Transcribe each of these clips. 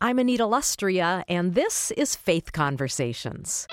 I'm Anita Lustria, and this is Faith Conversations.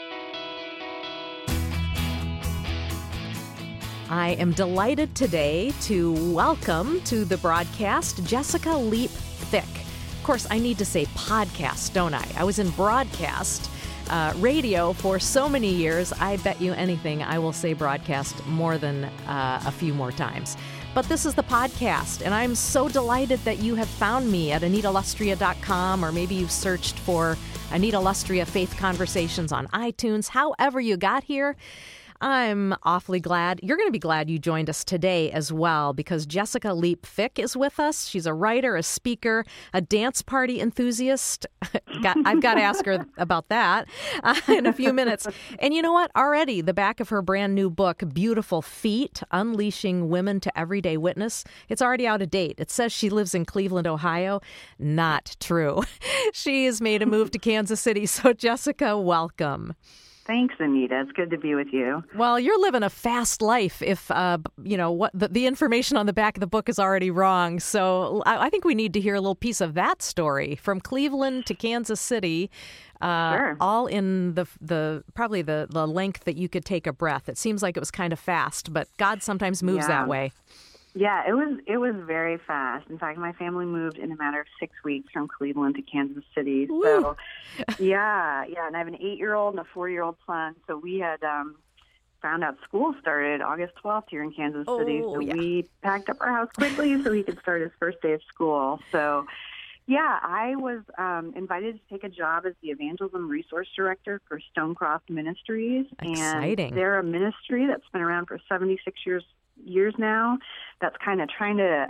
I am delighted today to welcome to the broadcast Jessica Leap Thick. Of course, I need to say podcast, don't I? I was in broadcast radio for so many years. I bet you anything I will say broadcast more than a few more times. But this is the podcast, and I'm so delighted that you have found me at AnitaLustria.com, or maybe you've searched for Anita Lustria Faith Conversations on iTunes. However you got here, I'm awfully glad. You're going to be glad you joined us today as well, because Jessica Leap Thick is with us. She's a writer, a speaker, a dance party enthusiast. I've got to ask her about that in a few minutes. And you know what? Already, the back of her brand new book, Beautiful Feet, Unleashing Women to Everyday Witness, it's already out of date. It says she lives in Cleveland, Ohio. Not true. She has made a move to Kansas City. So, Jessica, welcome. Thanks, Anita. It's good to be with you. Well, you're living a fast life if, what the information on the back of the book is already wrong. So I think we need to hear a little piece of that story from Cleveland to Kansas City, Sure. All in the probably the length that you could take a breath. It seems like it was kind of fast, but God sometimes moves that way. Yeah, it was very fast. In fact, my family moved in a matter of 6 weeks from Cleveland to Kansas City. Woo. So, yeah, and I have an 8-year-old and a 4-year-old son. So we had found out school started August 12th here in Kansas City. So we packed up our house quickly so he could start his first day of school. So, yeah, I was invited to take a job as the Evangelism Resource Director for Stonecroft Ministries. Exciting. And they're a ministry that's been around for 76 years now, that's kind of trying to,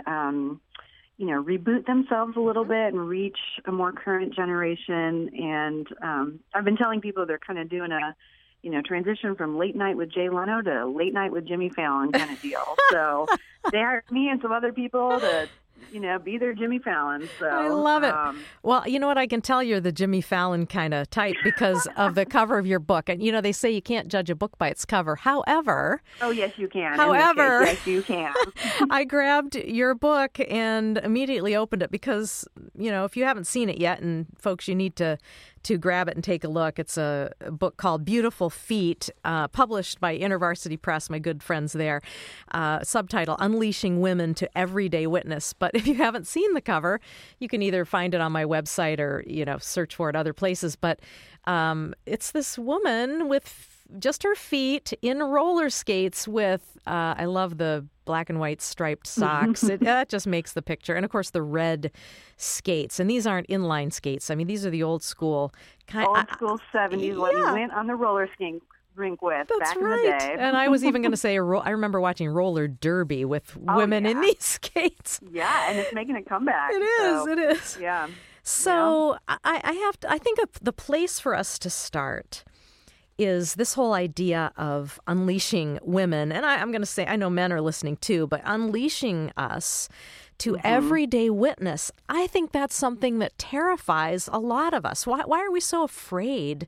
reboot themselves a little bit and reach a more current generation. And I've been telling people they're kind of doing a, transition from late night with Jay Leno to late night with Jimmy Fallon kind of deal. So they hired me and some other people to be their Jimmy Fallon. So I love it. Well, you know what? I can tell you're the Jimmy Fallon kind of type because of the cover of your book. And, they say you can't judge a book by its cover. However... Oh, yes, you can. However... Yes, you can. I grabbed your book and immediately opened it because, if you haven't seen it yet, and folks, you need to grab it and take a look. It's a book called Beautiful Feet, published by InterVarsity Press, my good friends there. Subtitle, Unleashing Women to Everyday Witness. But if you haven't seen the cover, you can either find it on my website or, search for it other places. But it's this woman with just her feet in roller skates with, I love the black and white striped socks. That just makes the picture. And, of course, the red skates. And these aren't inline skates. I mean, these are the old school. Old school 70s, what you went on the roller skating rink with back in the day. And I was even going to say, I remember watching roller derby with women in these skates. Yeah, and it's making a comeback. It is. Yeah. So I think the place for us to start is this whole idea of unleashing women. And I'm going to say, I know men are listening too, but unleashing us to everyday witness. I think that's something that terrifies a lot of us. Why are we so afraid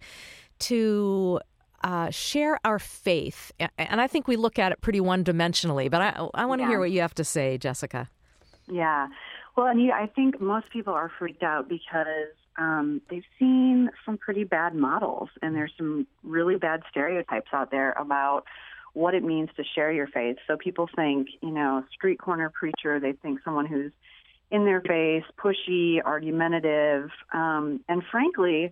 to share our faith? And I think we look at it pretty one-dimensionally, but I want to hear what you have to say, Jessica. Yeah. Well, Anita, I think most people are freaked out because they've seen some pretty bad models, and there's some really bad stereotypes out there about what it means to share your faith. So people think, street corner preacher, they think someone who's in their face, pushy, argumentative. And frankly,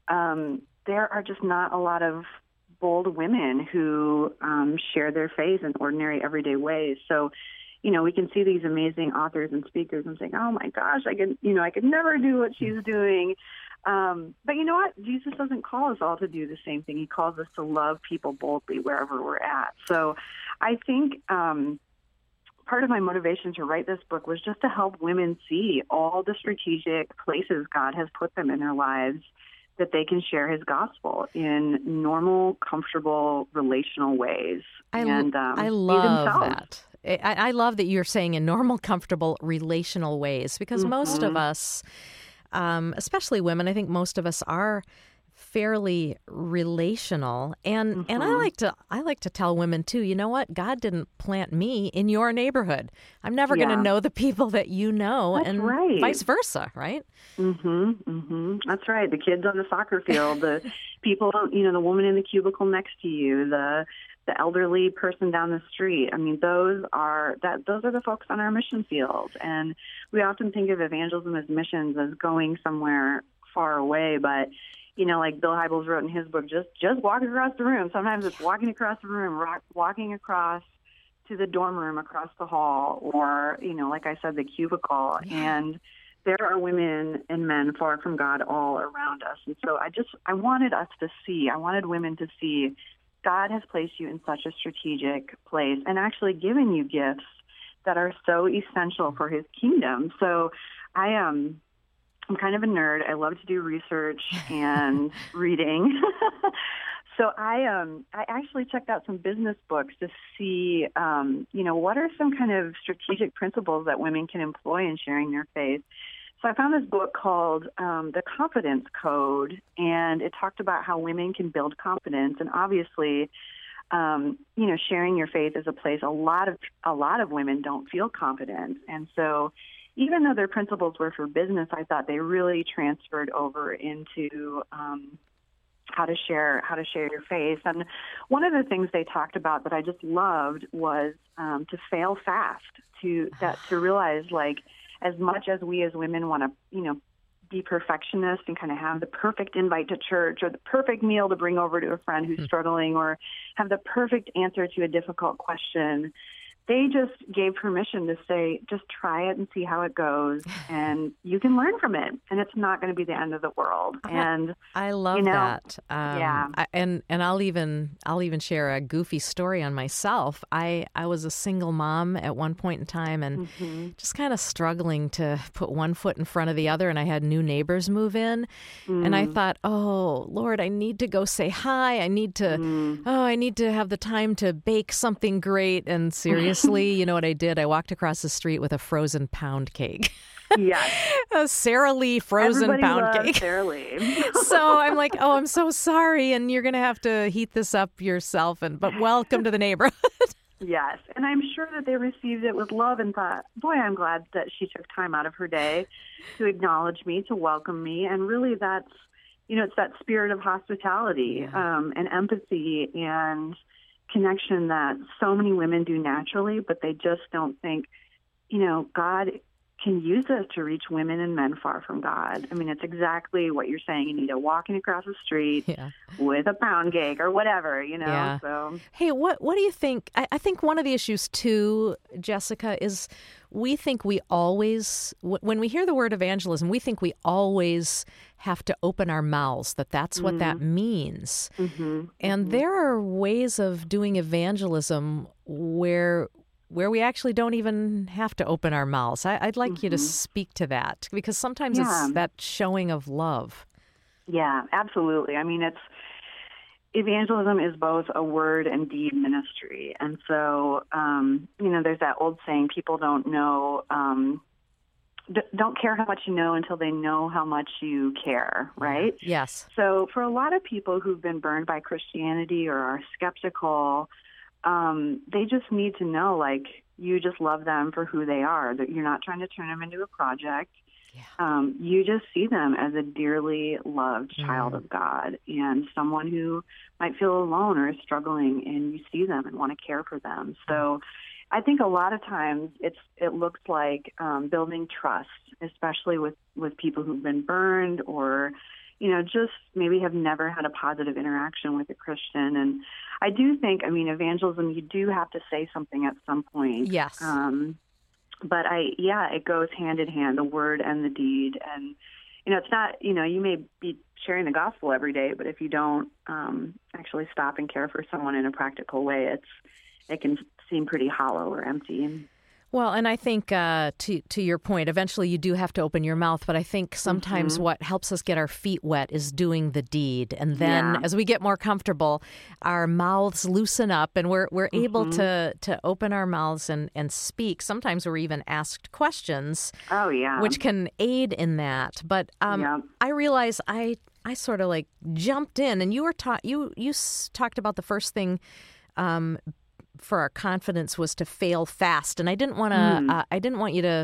there are just not a lot of bold women who share their faith in ordinary, everyday ways. So, we can see these amazing authors and speakers and think, oh my gosh, I could never do what she's doing. But you know what? Jesus doesn't call us all to do the same thing. He calls us to love people boldly wherever we're at. So I think part of my motivation to write this book was just to help women see all the strategic places God has put them in their lives that they can share his gospel in normal, comfortable, relational ways. I love that. I love that you're saying in normal, comfortable, relational ways, because most of us, especially women, I think most of us are fairly relational, and I like to tell women too, you know what? God didn't plant me in your neighborhood. I'm never going to know the people that you know. That's and right. Vice versa, right? That's right. The kids on the soccer field, the people, the woman in the cubicle next to you, the elderly person down the street. I mean, those are the folks on our mission field. And we often think of evangelism as missions as going somewhere far away, but like Bill Hybels wrote in his book, just walking across the room. Sometimes it's walking across the room, walking across to the dorm room across the hall, or like I said, the cubicle. And there are women and men far from God all around us. And so I wanted women to see God has placed you in such a strategic place and actually given you gifts that are so essential for his kingdom. So I'm kind of a nerd. I love to do research and reading. So I actually checked out some business books to see, what are some kind of strategic principles that women can employ in sharing their faith. So I found this book called The Confidence Code, and it talked about how women can build confidence. And obviously, sharing your faith is a place a lot of women don't feel confident. And so even though their principles were for business, I thought they really transferred over into how to share your faith. And one of the things they talked about that I just loved was to fail fast, to realize, like, as much as we as women want to, be perfectionists and kind of have the perfect invite to church or the perfect meal to bring over to a friend who's struggling or have the perfect answer to a difficult question, they just gave permission to say, just try it and see how it goes, and you can learn from it, and it's not going to be the end of the world. And I love that. And I'll even share a goofy story on myself. I was a single mom at one point in time, and just kind of struggling to put one foot in front of the other. And I had new neighbors move in, and I thought, oh Lord, I need to go say hi. I need to have the time to bake something great. And seriously, you know what I did? I walked across the street with a frozen pound cake. Yes. A Sara Lee frozen Everybody pound loves cake. Sara Lee. So I'm like, oh, I'm so sorry, and you're going to have to heat this up yourself. But welcome to the neighborhood. Yes, and I'm sure that they received it with love and thought, boy, I'm glad that she took time out of her day to acknowledge me, to welcome me. And really that's, it's that spirit of hospitality and empathy and connection that so many women do naturally, but they just don't think, God can use us to reach women and men far from God. I mean, it's exactly what you're saying, Anita, walking across the street with a pound cake or whatever, So, hey, what do you think? I think one of the issues too, Jessica, is we think we always, when we hear the word evangelism, we think we always have to open our mouths, that's what that means. And there are ways of doing evangelism where we actually don't even have to open our mouths. I'd like you to speak to that, because sometimes it's that showing of love. Yeah, absolutely. I mean, evangelism is both a word and deed ministry. And so, there's that old saying, people don't know, don't care how much you know until they know how much you care, right? Yes. So for a lot of people who've been burned by Christianity or are skeptical, they just need to know, like, you just love them for who they are, that you're not trying to turn them into a project. Yeah. You just see them as a dearly loved child of God and someone who might feel alone or is struggling, and you see them and want to care for them. So I think a lot of times it looks like building trust, especially with people who've been burned or, just maybe have never had a positive interaction with a Christian. And I do think, evangelism, you do have to say something at some point. Yes. But it goes hand in hand, the word and the deed. And, it's not, you may be sharing the gospel every day, but if you don't actually stop and care for someone in a practical way, it can seem pretty hollow or empty. Well, and I think to your point, eventually you do have to open your mouth, but I think sometimes what helps us get our feet wet is doing the deed. And then as we get more comfortable, our mouths loosen up and we're able to open our mouths and speak. Sometimes we're even asked questions, which can aid in that. But I realize I sort of like jumped in, and you were you talked about the first thing for our confidence was to fail fast, and I didn't want to. I didn't want you to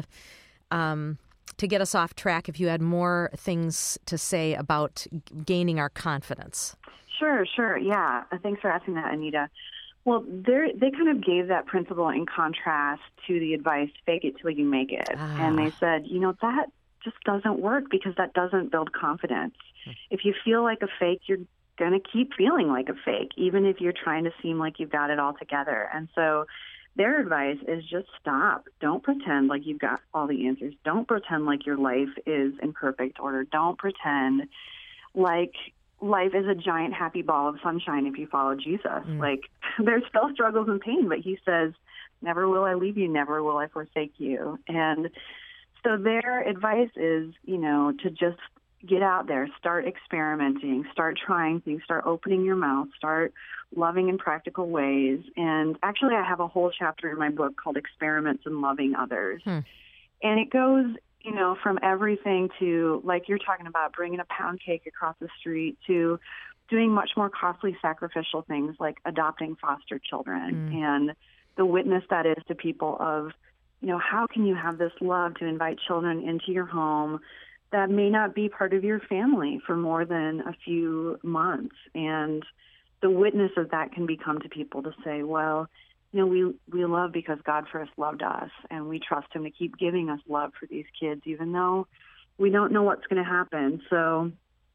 get us off track. If you had more things to say about gaining our confidence. Sure. Yeah. Thanks for asking that, Anita. Well, they kind of gave that principle in contrast to the advice, fake it till you make it. And they said, that just doesn't work because that doesn't build confidence. If you feel like a fake, you're going to keep feeling like a fake, even if you're trying to seem like you've got it all together. And so their advice is just stop. Don't pretend like you've got all the answers. Don't pretend like your life is in perfect order. Don't pretend like life is a giant happy ball of sunshine if you follow Jesus. Like, there's still struggles and pain, but he says, never will I leave you, never will I forsake you. And so their advice is, to just get out there, start experimenting, start trying things, start opening your mouth, start loving in practical ways. And actually, I have a whole chapter in my book called Experiments in Loving Others. And it goes, from everything to, like you're talking about, bringing a pound cake across the street, to doing much more costly sacrificial things like adopting foster children and the witness that is to people of, how can you have this love to invite children into your home that may not be part of your family for more than a few months? And the witness of that can become to people to say, well, we love because God first loved us, and we trust him to keep giving us love for these kids, even though we don't know what's going to happen. So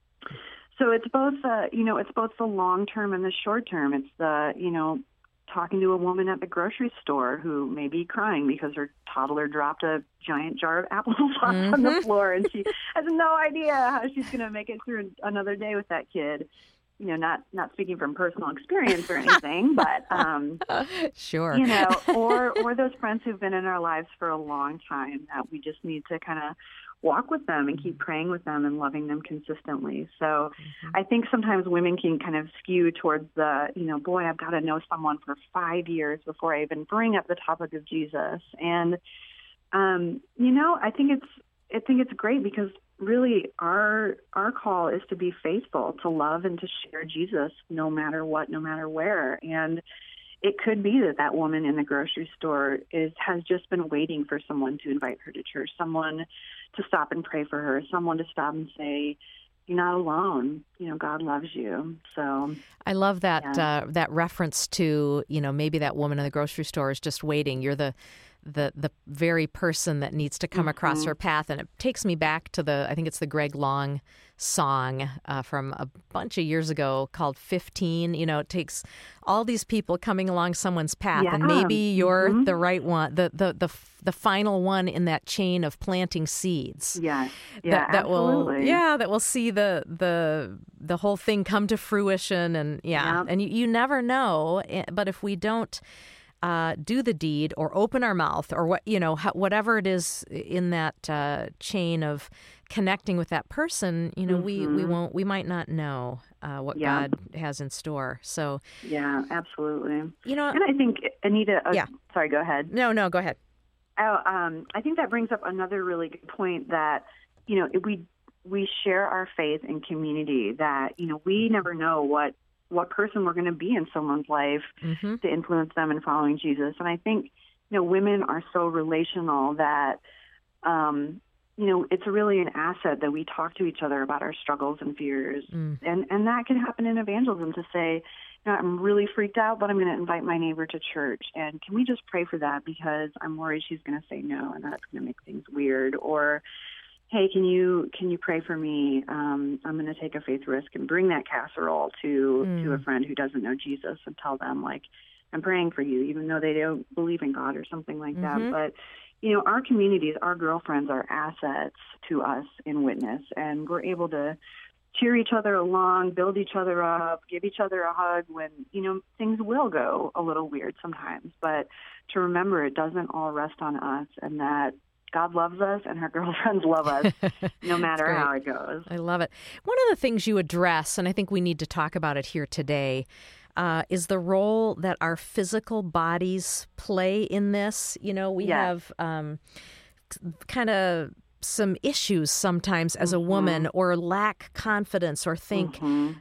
it's both, it's both the long term and the short term. It's the, talking to a woman at the grocery store who may be crying because her toddler dropped a giant jar of applesauce on the floor, and she has no idea how she's going to make it through another day with that kid. Not speaking from personal experience or anything, but sure. Or those friends who've been in our lives for a long time that we just need to kind of walk with them and keep praying with them and loving them consistently. So I think sometimes women can kind of skew towards the, boy, I've got to know someone for 5 years before I even bring up the topic of Jesus. And I think it's great because really our call is to be faithful, to love and to share Jesus no matter what, no matter where. And it could be that woman in the grocery store has just been waiting for someone to invite her to church, someone to stop and pray for her, someone to stop and say, you're not alone. God loves you. So I love that that reference to, maybe that woman in the grocery store is just waiting. You're the very person that needs to come across her path. And it takes me back to I think it's the Greg Long song from a bunch of years ago called 15. It takes all these people coming along someone's path, and maybe you're the right one, the final one in that chain of planting seeds. Yeah, that absolutely. that will see the whole thing come to fruition, and and you never know. But if we don't do the deed or open our mouth or whatever it is in that chain of connecting with that person, we might not know what God has in store. So absolutely. And I think, Anita, sorry, go ahead. No, go ahead. I think that brings up another really good point that, we share our faith in community, that, we never know what person we're going to be in someone's life to influence them in following Jesus. And I think, women are so relational that, it's really an asset that we talk to each other about our struggles and fears. And that can happen in evangelism, to say, I'm really freaked out, but I'm going to invite my neighbor to church. And can we just pray for that, because I'm worried she's going to say no, and that's going to make things weird. Or, hey, can you pray for me? I'm going to take a faith risk and bring that casserole to a friend who doesn't know Jesus, and tell them, like, I'm praying for you, even though they don't believe in God or something like that. But, our communities, our girlfriends are assets to us in witness, and we're able to cheer each other along, build each other up, give each other a hug when, things will go a little weird sometimes. But to remember it doesn't all rest on us, and that God loves us and our girlfriends love us no matter how it goes. I love it. One of the things you address, and I think we need to talk about it here today, is the role that our physical bodies play in this. We have kind of some issues sometimes as a woman, or lack confidence, or think, and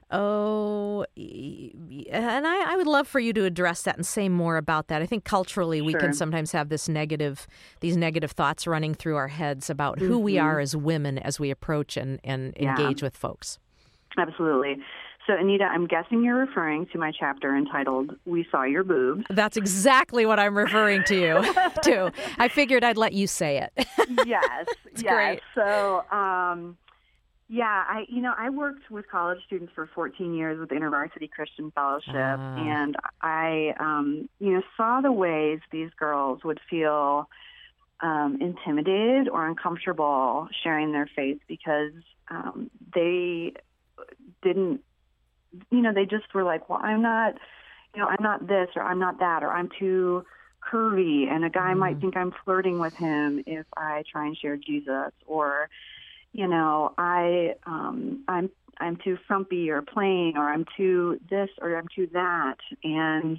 I would love for you to address that and say more about that. I think culturally we can sometimes have these negative thoughts running through our heads about who we are as women as we approach and engage with folks. Absolutely. So, Anita, I'm guessing you're referring to my chapter entitled "We Saw Your Boobs." That's exactly what I'm referring to you to. I figured I'd let you say it. Yes. It's great. So, I worked with college students for 14 years with InterVarsity Christian Fellowship, and I, saw the ways these girls would feel intimidated or uncomfortable sharing their faith because they didn't. They just were like, well, I'm not this, or I'm not that, or I'm too curvy, and a guy might think I'm flirting with him if I try and share Jesus, or, I'm too frumpy or plain, or I'm too this, or I'm too that. And,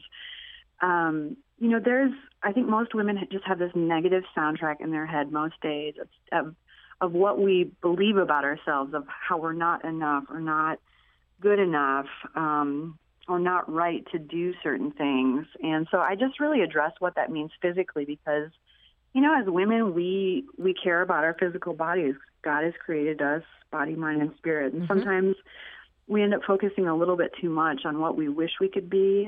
I think most women just have this negative soundtrack in their head most days of what we believe about ourselves, of how we're not enough, or not good enough, or not right to do certain things. And so I just really address what that means physically, because, as women, we care about our physical bodies. God has created us, body, mind, and spirit. And sometimes we end up focusing a little bit too much on what we wish we could be,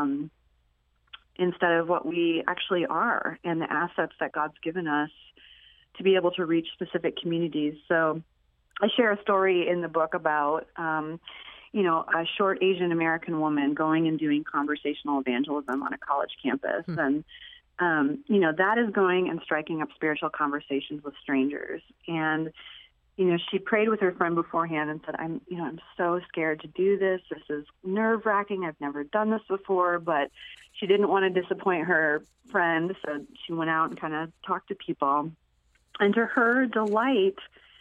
instead of what we actually are and the assets that God's given us to be able to reach specific communities. So I share a story in the book about, a short Asian American woman going and doing conversational evangelism on a college campus. And, that is going and striking up spiritual conversations with strangers. And, she prayed with her friend beforehand and said, I'm so scared to do this. This is nerve-wracking. I've never done this before. But she didn't want to disappoint her friend, so she went out and kind of talked to people. And to her delight,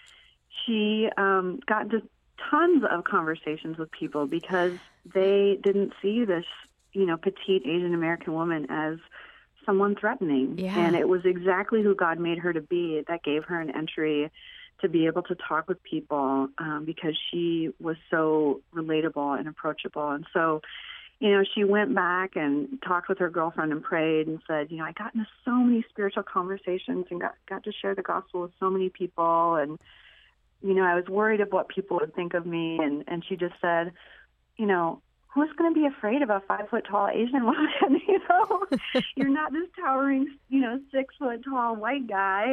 she got into tons of conversations with people because they didn't see this, petite Asian American woman as someone threatening. Yeah. And it was exactly who God made her to be that gave her an entry to be able to talk with people, because she was so relatable and approachable. And so, she went back and talked with her girlfriend and prayed and said, I got into so many spiritual conversations and got to share the gospel with so many people. And, I was worried of what people would think of me. And she just said, who's going to be afraid of a 5-foot-tall Asian woman? You're not this towering, 6-foot-tall white guy.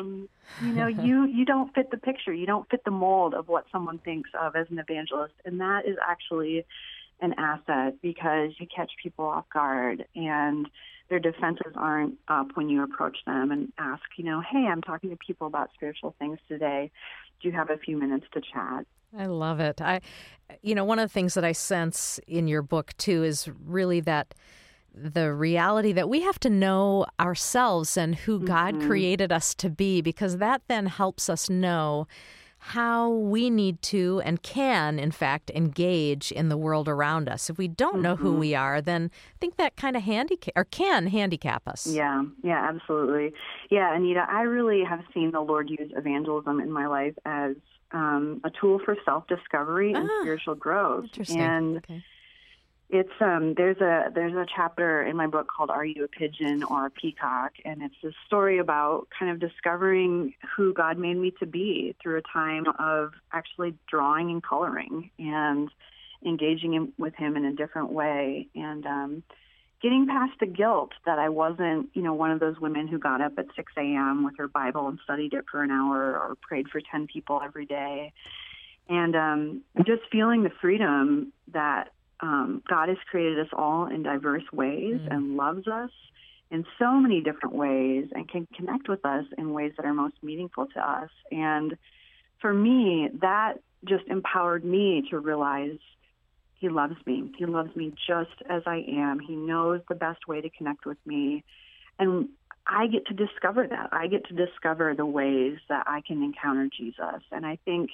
You don't fit the picture. You don't fit the mold of what someone thinks of as an evangelist. And that is actually an asset, because you catch people off guard and their defenses aren't up when you approach them and ask, hey, I'm talking to people about spiritual things today. Do you have a few minutes to chat? I love it. One of the things that I sense in your book, too, is really that the reality that we have to know ourselves and who God created us to be, because that then helps us know how we need to and can, in fact, engage in the world around us. If we don't know who we are, then I think that kind of can handicap us. Yeah, absolutely. Yeah, Anita, I really have seen the Lord use evangelism in my life as a tool for self-discovery and spiritual growth. Interesting. And it's there's a chapter in my book called "Are You a Pigeon or a Peacock?" And it's this story about kind of discovering who God made me to be through a time of actually drawing and coloring and engaging with Him in a different way, and getting past the guilt that I wasn't, one of those women who got up at 6 a.m. with her Bible and studied it for an hour or prayed for 10 people every day, and just feeling the freedom that God has created us all in diverse ways and loves us in so many different ways and can connect with us in ways that are most meaningful to us. And for me, that just empowered me to realize he loves me. He loves me just as I am. He knows the best way to connect with me. And I get to discover that. I get to discover the ways that I can encounter Jesus. And I think,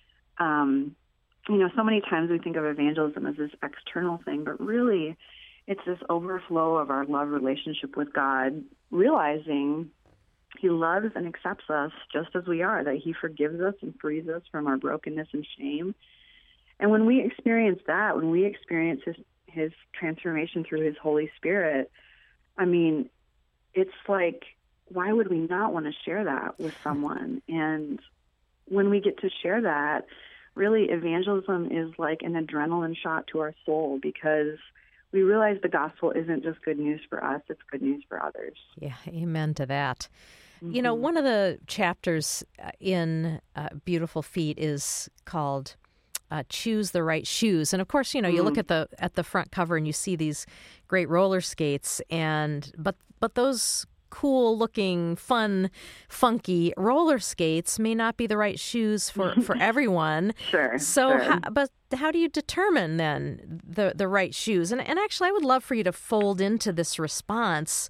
so many times we think of evangelism as this external thing, but really it's this overflow of our love relationship with God, realizing he loves and accepts us just as we are, that he forgives us and frees us from our brokenness and shame. And when we experience that, when we experience his transformation through his Holy Spirit, I mean, it's like, why would we not want to share that with someone? And when we get to share that, really evangelism is like an adrenaline shot to our soul, because we realize the gospel isn't just good news for us, it's good news for others. Yeah, amen to that. Mm-hmm. You know, one of the chapters in Beautiful Feet is called Choose the Right Shoes. And of course, you look at the front cover and you see these great roller skates, but those cool looking, fun, funky roller skates may not be the right shoes for everyone. Sure. So, sure. But how do you determine then the right shoes? And actually, I would love for you to fold into this response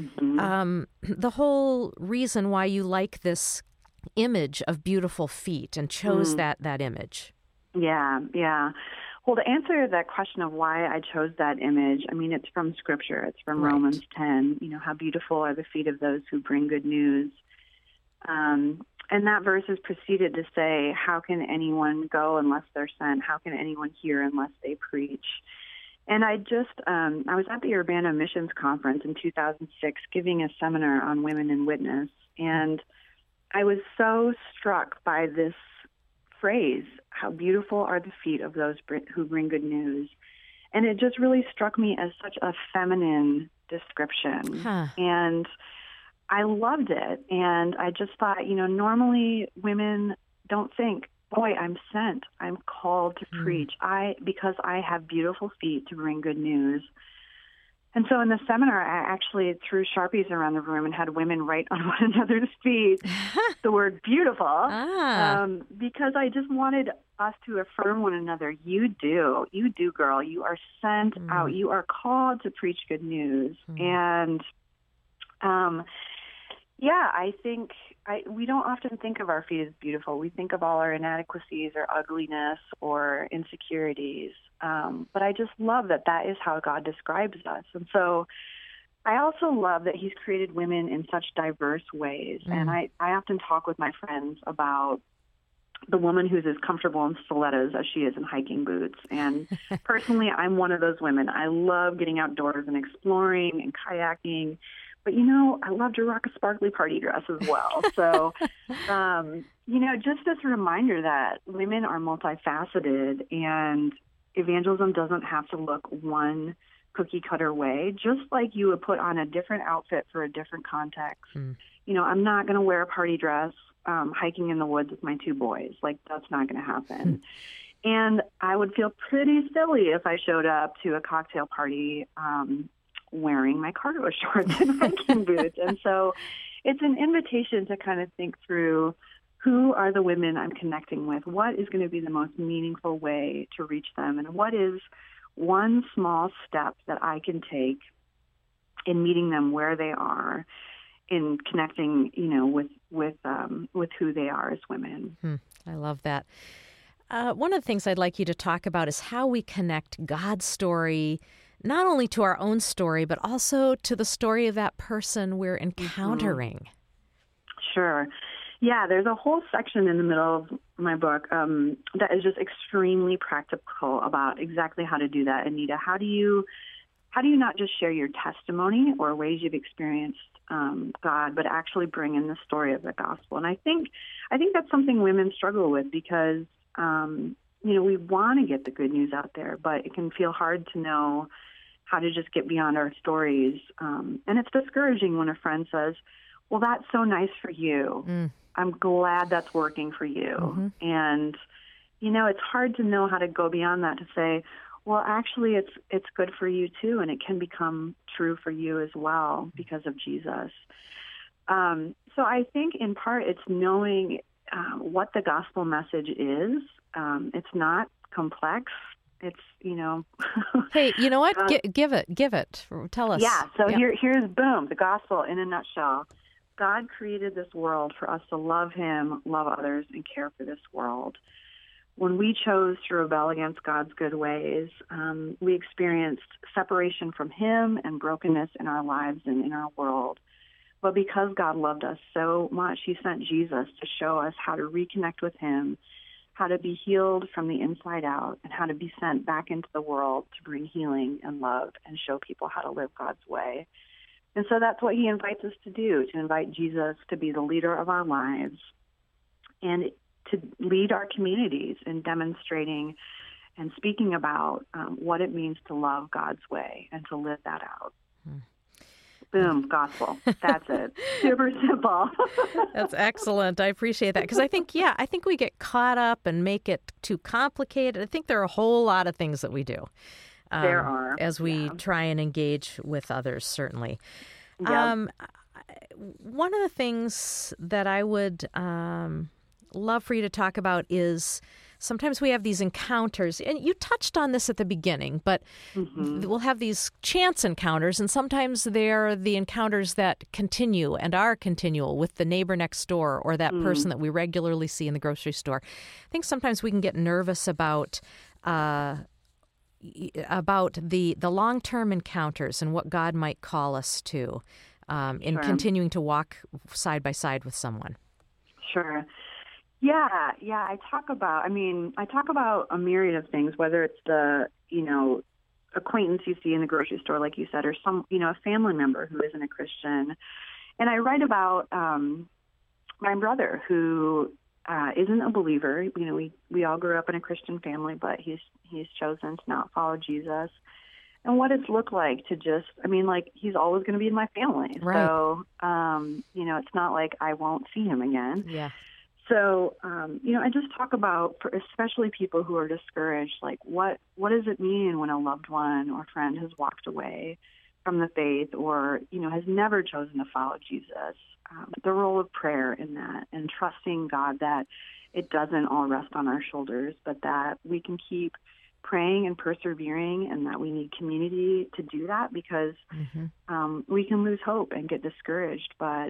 the whole reason why you like this image of beautiful feet and chose that image. Yeah. Well, to answer that question of why I chose that image, I mean, it's from Scripture. It's from Romans 10. How beautiful are the feet of those who bring good news. And that verse is preceded to say, how can anyone go unless they're sent? How can anyone hear unless they preach? And I was at the Urbana Missions Conference in 2006 giving a seminar on women in witness. And I was so struck by this phrase, how beautiful are the feet of those who bring good news. And it just really struck me as such a feminine description. And I loved it. And I just thought, normally women don't think, boy, I'm sent, I'm called to preach, because I have beautiful feet to bring good news. And so in the seminar, I actually threw Sharpies around the room and had women write on one another's feet the word beautiful, because I just wanted us to affirm one another. You do, girl. You are sent out. You are called to preach good news. And, I think we don't often think of our feet as beautiful. We think of all our inadequacies or ugliness or insecurities. But I just love that is how God describes us. And so I also love that he's created women in such diverse ways. And I often talk with my friends about the woman who's as comfortable in stilettos as she is in hiking boots. And personally, I'm one of those women. I love getting outdoors and exploring and kayaking. But, I love to rock a sparkly party dress as well. So, just this reminder that women are multifaceted and evangelism doesn't have to look one cookie-cutter way, just like you would put on a different outfit for a different context. I'm not going to wear a party dress hiking in the woods with my two boys. Like, that's not going to happen. And I would feel pretty silly if I showed up to a cocktail party wearing my cargo shorts and hiking boots. And so it's an invitation to kind of think through, who are the women I'm connecting with? What is going to be the most meaningful way to reach them? And what is one small step that I can take in meeting them where they are, in connecting, with who they are as women? I love that. One of the things I'd like you to talk about is how we connect God's story not only to our own story, but also to the story of that person we're encountering. Sure. Yeah, there's a whole section in the middle of my book that is just extremely practical about exactly how to do that. Anita, how do you not just share your testimony or ways you've experienced God, but actually bring in the story of the gospel? And I think that's something women struggle with, because we want to get the good news out there, but it can feel hard to know how to just get beyond our stories. And it's discouraging when a friend says, well, that's so nice for you. I'm glad that's working for you. And, it's hard to know how to go beyond that, to say, well, actually, it's good for you too, and it can become true for you as well because of Jesus. So I think in part it's knowing what the gospel message is. It's not complex. It's, Hey, you know what? Give it. Tell us. Yeah, so here's boom, the gospel in a nutshell. God created this world for us to love him, love others, and care for this world. When we chose to rebel against God's good ways, we experienced separation from him and brokenness in our lives and in our world. But because God loved us so much, he sent Jesus to show us how to reconnect with him, how to be healed from the inside out, and how to be sent back into the world to bring healing and love and show people how to live God's way. And so that's what he invites us to do, to invite Jesus to be the leader of our lives and to lead our communities in demonstrating and speaking about what it means to love God's way and to live that out. Boom, gospel. That's it. Super simple. That's excellent. I appreciate that because I think we get caught up and make it too complicated. I think there are a whole lot of things that we do. There are. As we try and engage with others, certainly. Yep. One of the things that I would love for you to talk about is sometimes we have these encounters, and you touched on this at the beginning, but we'll have these chance encounters, and sometimes they're the encounters that continue and are continual with the neighbor next door or that person that we regularly see in the grocery store. I think sometimes we can get nervous about the long-term encounters and what God might call us to in continuing to walk side by side with someone. Sure. Yeah. I talk about a myriad of things, whether it's the, acquaintance you see in the grocery store, like you said, or some, a family member who isn't a Christian. And I write about my brother who isn't a believer. We all grew up in a Christian family, but he's chosen to not follow Jesus. And what it's looked like to just, he's always going to be in my family. Right. So, it's not like I won't see him again. Yeah. So, I just talk about, for especially people who are discouraged, like what does it mean when a loved one or friend has walked away from the faith or, has never chosen to follow Jesus? The role of prayer in that and trusting God that it doesn't all rest on our shoulders, but that we can keep praying and persevering and that we need community to do that because we can lose hope and get discouraged. But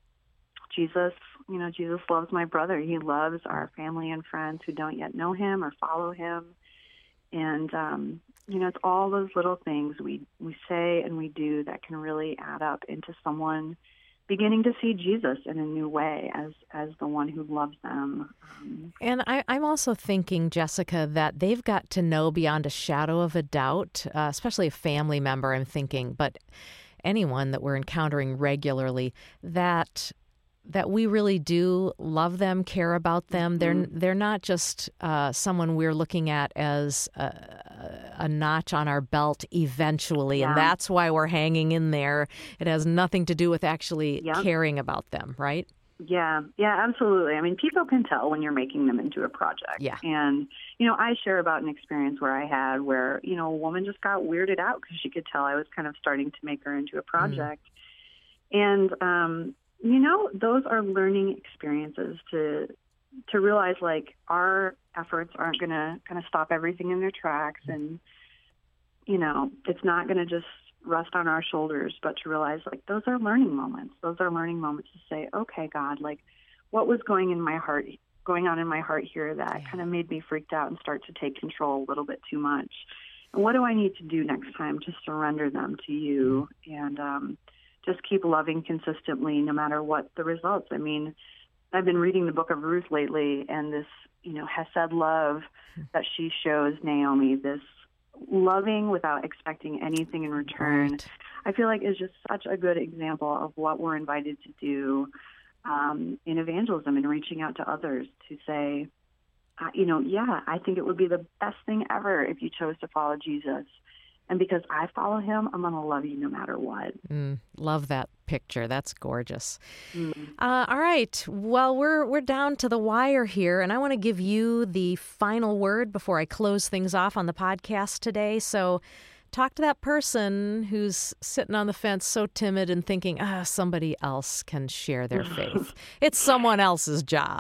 Jesus loves my brother. He loves our family and friends who don't yet know him or follow him. And, it's all those little things we say and we do that can really add up into someone beginning to see Jesus in a new way as the one who loves them. And I'm also thinking, Jessica, that they've got to know beyond a shadow of a doubt, especially a family member, I'm thinking, but anyone that we're encountering regularly, that we really do love them, care about them. They're not just someone we're looking at as a notch on our belt eventually, and that's why we're hanging in there. It has nothing to do with actually caring about them, right? Yeah, absolutely. People can tell when you're making them into a project. Yeah. And, I share about an experience where I had where, a woman just got weirded out because she could tell I was kind of starting to make her into a project. And, those are learning experiences to realize, like, our efforts aren't going to kind of stop everything in their tracks. And, it's not going to just rest on our shoulders, but to realize, like, those are learning moments. Those are learning moments to say, okay, God, like, what was going on in my heart here that kind of made me freaked out and start to take control a little bit too much? And what do I need to do next time to surrender them to you and just keep loving consistently no matter what the results? I've been reading the book of Ruth lately, and this, Hesed love that she shows Naomi, this loving without expecting anything in return, right, I feel like is just such a good example of what we're invited to do in evangelism and reaching out to others to say, I think it would be the best thing ever if you chose to follow Jesus. And because I follow him, I'm going to love you no matter what. Love that picture. That's gorgeous. All right. Well, we're down to the wire here, and I want to give you the final word before I close things off on the podcast today. So talk to that person who's sitting on the fence so timid and thinking, somebody else can share their faith. It's someone else's job.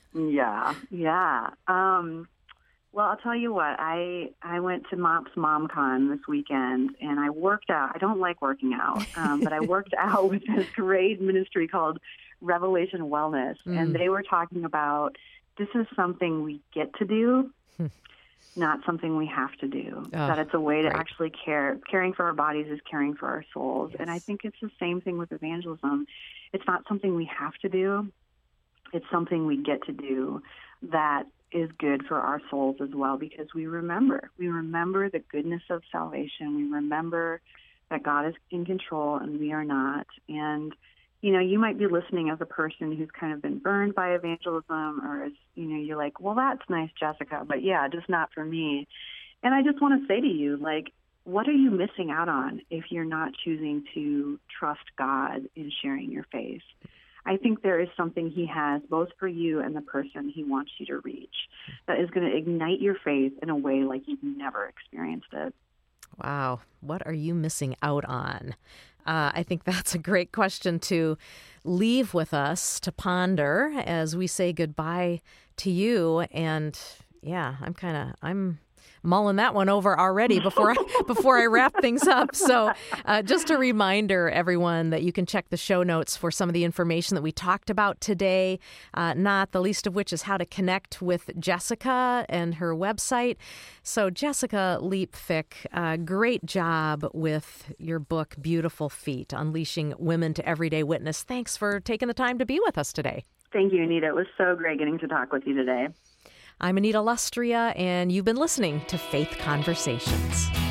Yeah. Well, I'll tell you what. I went to MOPS MomCon this weekend, and I worked out. I don't like working out, but I worked out with this great ministry called Revelation Wellness, and they were talking about this is something we get to do, not something we have to do. That it's a way to actually caring for our bodies is caring for our souls. Yes. And I think it's the same thing with evangelism. It's not something we have to do. It's something we get to do that is good for our souls as well, because we remember the goodness of salvation. We remember that God is in control and we are not. And, you know, you might be listening as a person who's kind of been burned by evangelism, or as, you know, you're like, well, that's nice, Jessica, but yeah, just not for me. And I just want to say to you, like, what are you missing out on if you're not choosing to trust God in sharing your faith? I think there is something he has both for you and the person he wants you to reach that is going to ignite your faith in a way like you've never experienced it. Wow. What are you missing out on? I think that's a great question to leave with us to ponder as we say goodbye to you. And yeah, I'm mulling that one over already before I wrap things up. So just a reminder, everyone, that you can check the show notes for some of the information that we talked about today, not the least of which is how to connect with Jessica and her website. So Jessica Leap Fick, great job with your book, Beautiful Feet, Unleashing Women to Everyday Witness. Thanks for taking the time to be with us today. Thank you, Anita. It was so great getting to talk with you today. I'm Anita Lustria, and you've been listening to Faith Conversations.